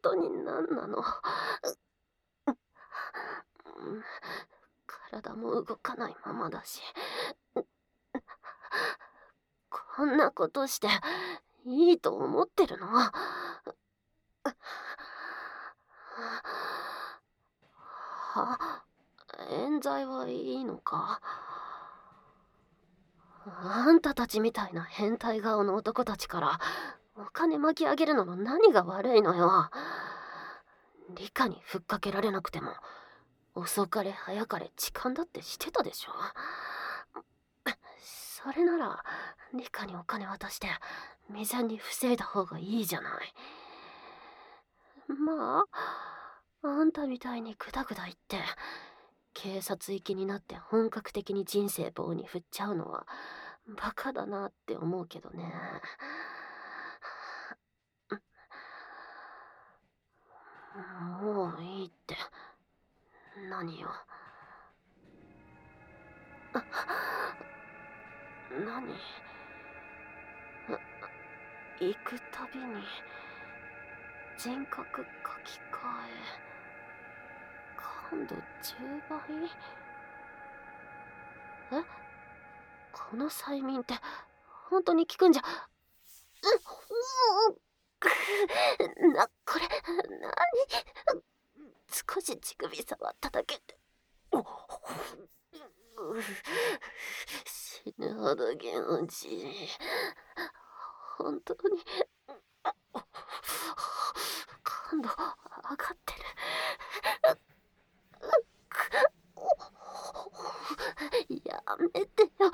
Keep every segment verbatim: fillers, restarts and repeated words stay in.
当に何なの。うん、体も動かないままだし、こんなことしていいと思ってるの？は、冤罪はいいのか？あんたたちみたいな変態顔の男たちからお金巻き上げるのの何が悪いのよ。理科にふっかけられなくても遅かれ早かれ痴漢だってしてたでしょ。それなら理科にお金渡して未然に防いだ方がいいじゃない。まああんたみたいにグダグダ言って警察行きになって本格的に人生棒に振っちゃうのはバカだなって思うけどね。もういいって。何よ。何？行くたびに人格書き換え、感度じゅうばい？え、この催眠って本当に効くんじゃ。ううな、これ何？少し乳首触っただけで死ぬほど気持ちいい。本当に感度上がってる。やめてよ。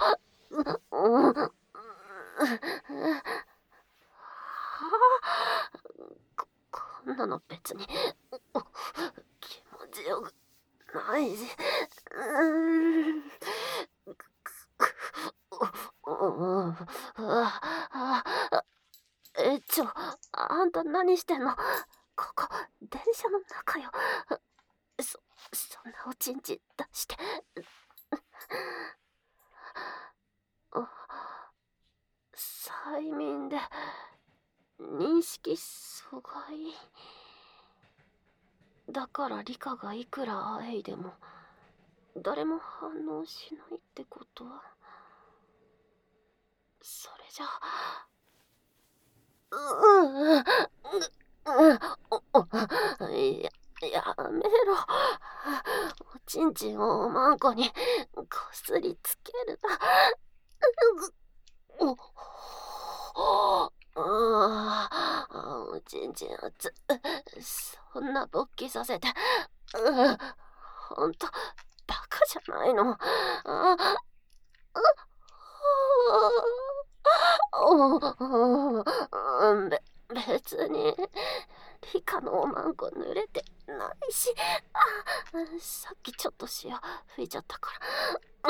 こ、こんなの別に気持ちよくないし。え、ちょ、あんた何してんの？ここ電車の中よ。そ、そんなおちんちん出して。催眠で認識阻害だから理科がいくらあえいでも誰も反応しないってことは。それじゃうううややめろ。おちんちんをおまんこにこすりつけるな。おああ、おちんちん熱。そんな勃起させて、うほんとバカじゃないの。ああ、べ、別に理科のおまんこ濡れてないし、あ、さっきちょっと塩吹いちゃったから。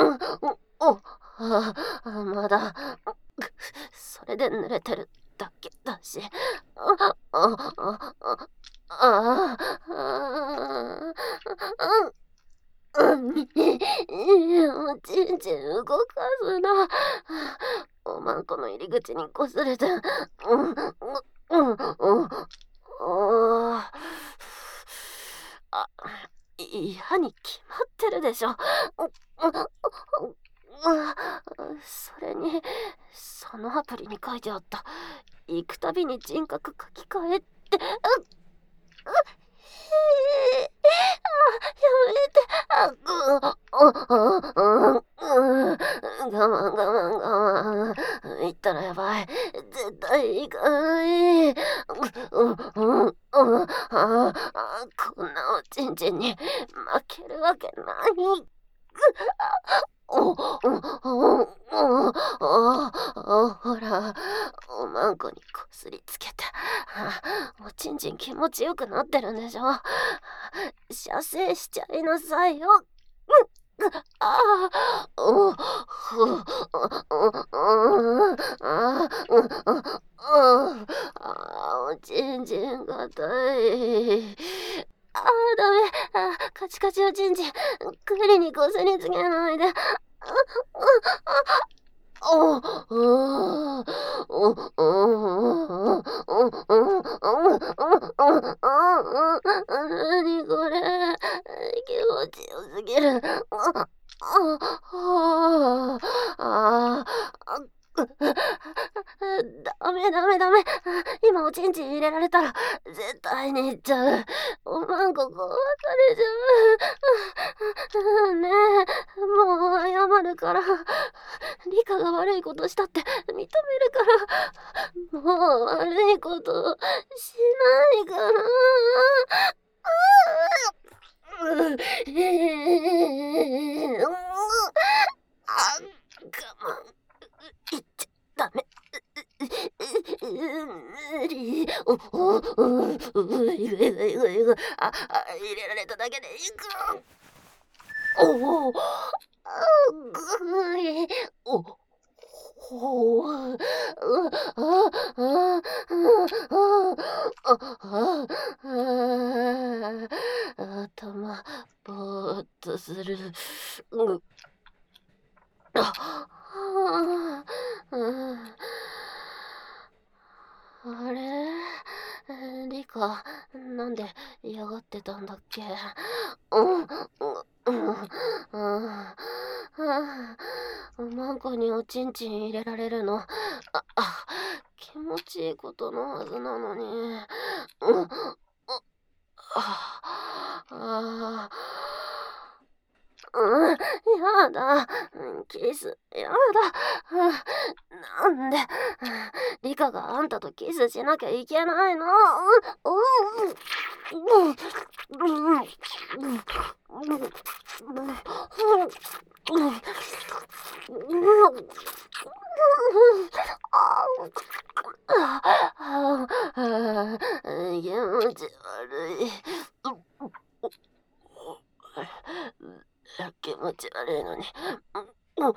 うん、お、あ、まだそれで濡れてるだけだし。あ、あ、あ、あ、あ、あ、うん、おちんちん動かすな。おまんこの入り口にこすれて。うん、うん、うん、うん。ああ、嫌に決まってるでしょ。それにそのアプリに書いてあった行くたびに人格書き換えって。うっ、うっ、へえ、あ、やめて。あ、う、う、う、う、我慢我慢我慢。言ったらやばい。絶対行かない。う、う、う、う、あ、あ、こんなおちんちんに負けるわけない。お、お、お、お、お、ほら、おまんこにこすりつけて、おちんちん気持ちよくなってるんでしょ。射精しちゃいなさいよ。ああ、お、ふ、お、お、あ、あ、おちんちんがたい。ああ、ダメ。あ、カチカチおちんちん、クリにこすりつけないで。 おお、お、お、何これ、気持ちよすぎる。あ、あ、あ、あ、ダメダメダメ。今おちんちん入れられたら絶対に行っちゃう。おまんこ壊されちゃう。ねえ、もう謝るから。リカが悪いことしたって認めるから。もう悪いことしないから。うん、えー、うん、あ、我慢。言っちゃダメ。無理。おお、うう、ういぐいぐいぐいぐ。あ、あ、入れられただけでいく。おお、あ、ぐい。お、ほう、う、あ、あ、あ、あ、あ、あ、あ、頭ぼーっとする。うん。あ、ああ、うん。あれ、えーリカ、なんで嫌がってたんだっけ。うん、うん、うん、うん、うん、マンコにおちんちん入れられるの、あ、あ、気持ちいいことのはずなのに。うん、あ、あ、あ、うん、やだ。うん、キス、やだ。うん、なんで、リカがあんたとキスしなきゃいけないの。うん、うん、うん、うん、うん、うん、気持ち悪い。気持ち悪いのに。うん、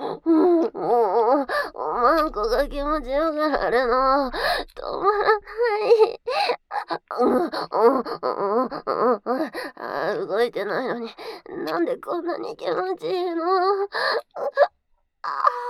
もう、おまんこが気持ちよくなるの。止まらない。うん、うん、うん、うん、うん、あ、動いてないのに、なんでこんなに気持ちいいの。あ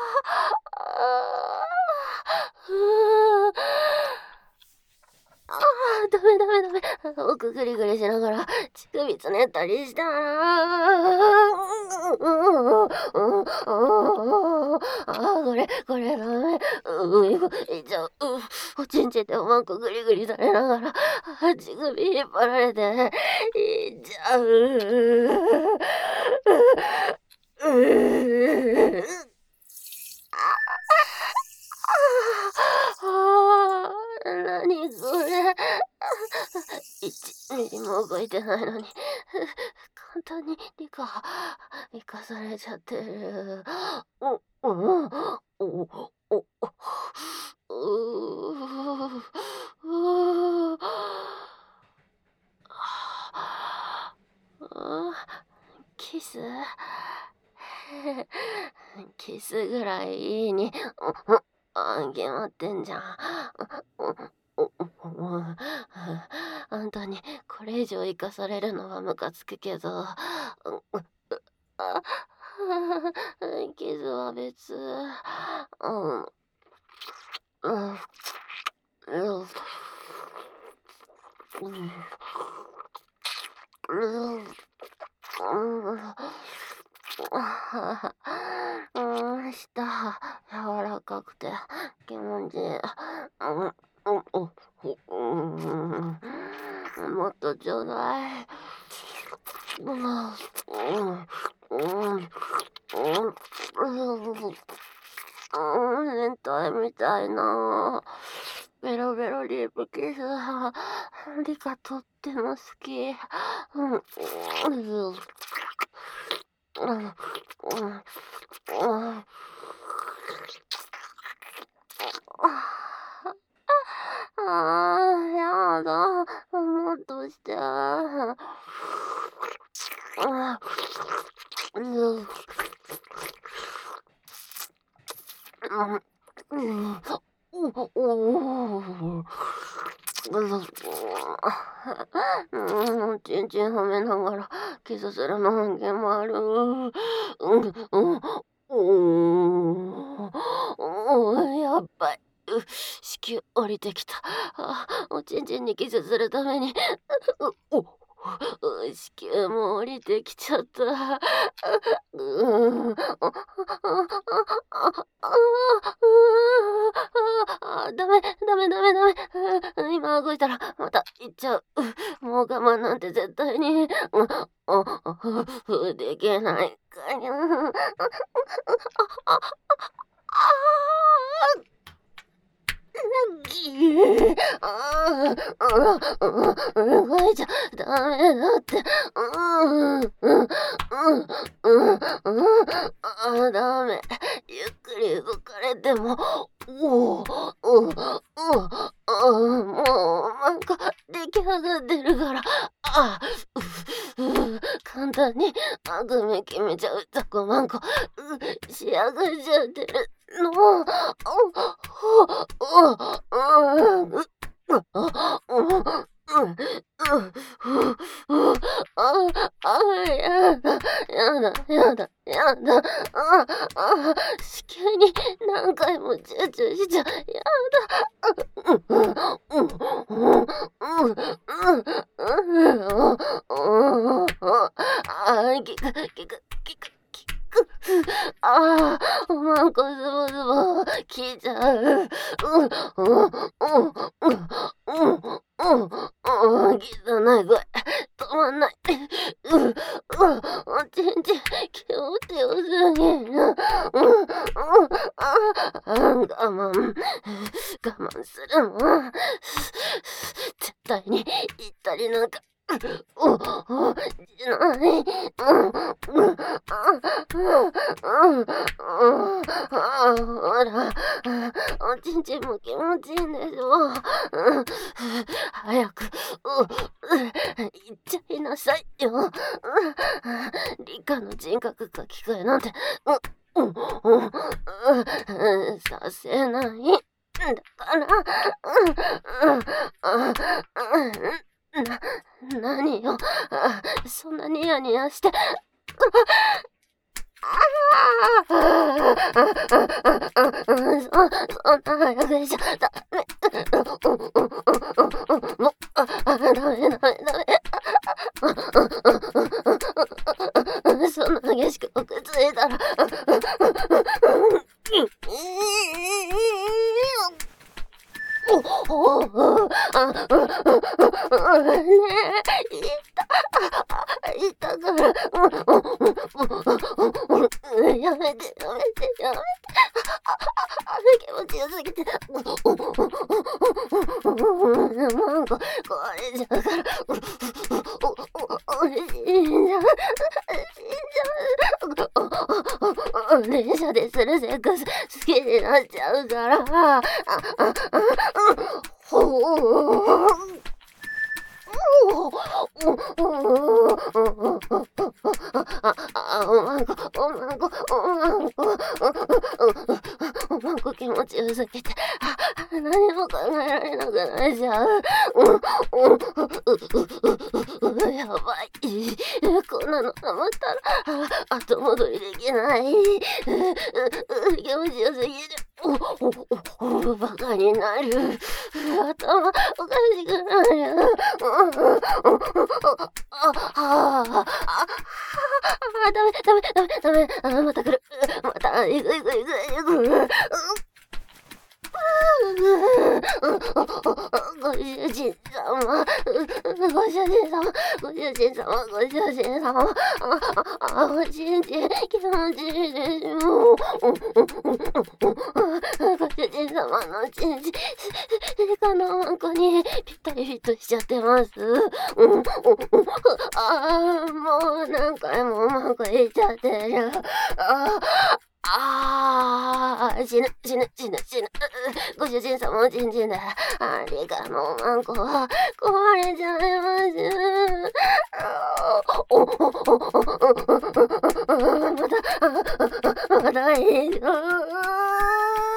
あ、ふう。ああ、ダメダメダメ。奥ぐりぐりしながら乳首つねったりしたら、うん、うん、うん、ああ、これこれダメ。うん、いっちゃう。おちんちんでおまんこぐりぐりされながら、乳首引っ張られていっちゃう。うう。ああ、なにこれ。いちミリも動いてないのに、簡単に理科生かされちゃってる。お、お、お、お、うう、うう。あ、キスキスぐらいいいに、あ、決まってんじゃん。あんたにこれ以上生かされるのはムカつくけど、あ、キスは別。うん、うん、うん、うん、うん、うん、舌柔らかくて気持ちいい。うん、うん、うん、うん、もっとちょうだい。うん、うん、うん、うん、うん、変態みたいな。ベロベロリープキス、リカとっても好き。うん、うん、うん、うん、うん。ああ、やだ。もっとして。うん、うん、うん、おお。うん、ちんちんはめながらキスするの半径もある。うん、うん、うん、うん、 やばい。う、子宮降りてきた。あ、おちんちんにキスするために、う、お、う、子宮も降りてきちゃった。うーん。あ、あ、あ、あ、ああ、ダメ、ダメダメダメ。今動いたらまた行っちゃう。もう我慢なんて絶対に、うん、あ、あ、できないかにゃ。あ、あ、あ、あ。ぎゅああ、ああ、うん、動いちゃダメだって。うん、うん、うん、うん、うん、ああ、ダメ。ゆっくり動かれても、おお、うん、うん、ああ、もうなんか出来上がってるから、ああ、う、う、簡単にあぐみ決めちゃうザコマンコ、う、仕上がっちゃってるの。あ、あ、あ、あ、う、あ、あ、うん、うん、うん、うん、あ、あ、やだ、やだ、やだ、やだ、あ、あ、子宮に何回もチューチューしちゃ、やだ、うん、うん、うん、うん、うん、うん、うん、うん、あ、あ、きく、きく、きく、きく、ああ、おまんこズボズボ、きいちゃう。うん、うん、うん、うん、うん、うん、うん、汚い声、止まんない。うん、うん、おちんちん、気持ちよすぎる。うん、うん、ああ、我慢、我慢するもん。絶対に行ったりなんか、お、お、しない。うん、うん、あ、うん、うん、あ、ほら、おちんちんも気持ちいいんでしょ。うん、早く、う、う、行っちゃいなさいよ。うん、理科の人格書き換えなんて、うん、うん、うん、うん、させない。だから、うん、うん、あ、うん、な、何よ、あ、そんなニヤニヤして、ああ、そ、そんな早くしちゃダメ。もう、あ、ダメダメダメ。そんな激しくくっついたら、おおお、あ、ねえ、いた、いたから、うん、やめて、やめて、やめて、あ、気持ちよすぎて、なんか壊れちゃうから、お、お、死んじゃう、死んじゃう、電車でするセックス好きになっちゃうから、あ、あ、あ、ほう。あ、おまんこ、おまんこ、おまんこ、おまんこ気持ちよすぎて、あ、何も考えられなくなっちゃう。やばい。こんなのハマったら、あ、後戻りできない。気持ちよすぎる。バカになる。頭おかしくなる。あ、あ、あ、あ、ダメ、ダメ、ダメ、ダメ、あ、また来る。また、いくいくいくいく。ご主人様、ご主人様、ご主人様、ご主人様、あ、あ、おちんちん気持ちいいでしょう。ご主人様のちんちん、このわんこにぴったりフィットしちゃってます。ああ、もう何回もわんこいっちゃってる。あああ、死ぬ、死ぬ、死ぬ、死ぬ。ご主人様のちんちんで、あ、理科のわんこは壊れちゃいます。お、お、お、お、また、またいいよ。